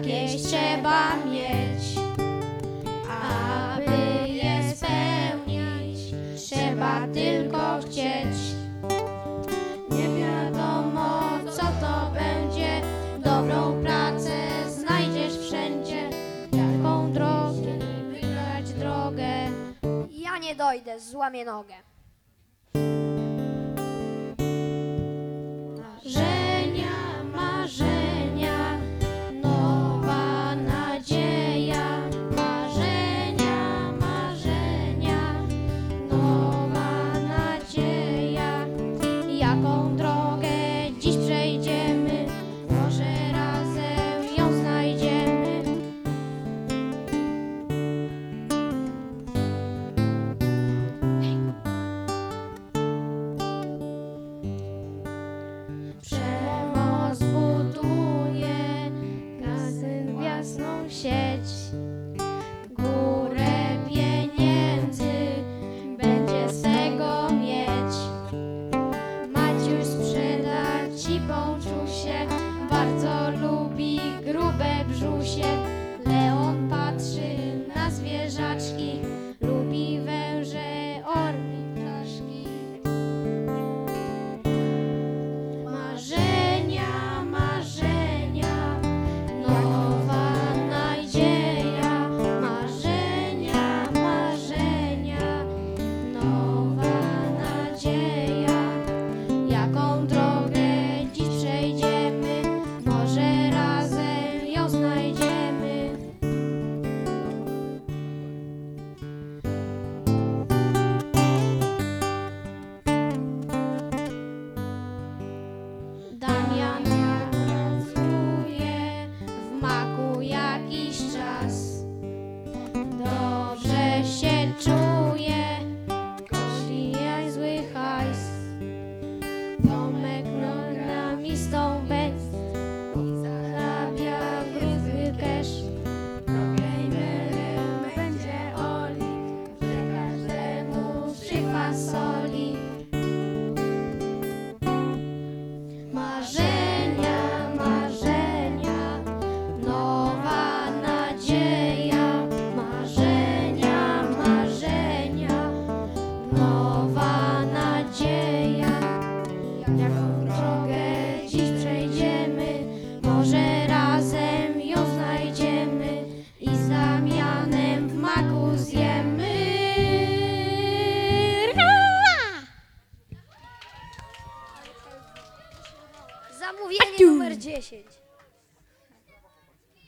jakieś trzeba mieć, aby je spełnić, trzeba tylko chcieć. Nie wiadomo, co to będzie, dobrą pracę znajdziesz wszędzie. Jaką drogę wybrać drogę? Ja nie dojdę, złamię nogę. Marzenia, marzenia, nowa nadzieja. Marzenia, marzenia, nowa nadzieja. Jaką drogę dziś przejdziemy, może razem ją znajdziemy. Przemoc buduje, gazyn w jasną sieć. Górę pieniędzy będzie z tego mieć. Maciuś sprzedać i poczuł się, bardzo lubi grube brzusie. Leon patrzy na zwierzaczki, lubi węże, orli, ptaszki. Marzenia, marzenia, nowa nadzieja. Marzenia, marzenia, nowa nadzieja. Jaką drogę dziś przejdziemy, może razem ją znajdziemy. Damian pracuje w maku jakiś czas. Dobrze się czuje, kosi jak zły hajs. Tomek programistą będzie i zarabia gruby cash. Gamerem będzie Oli, że każdemu przypasoli. Marzenia, marzenia, nowa nadzieja. Marzenia, marzenia, nowa nadzieja. Jaką drogę dziś przejdziemy, może razem ją znajdziemy i z Damianem w maku zjemy. Zamówienie numer 10.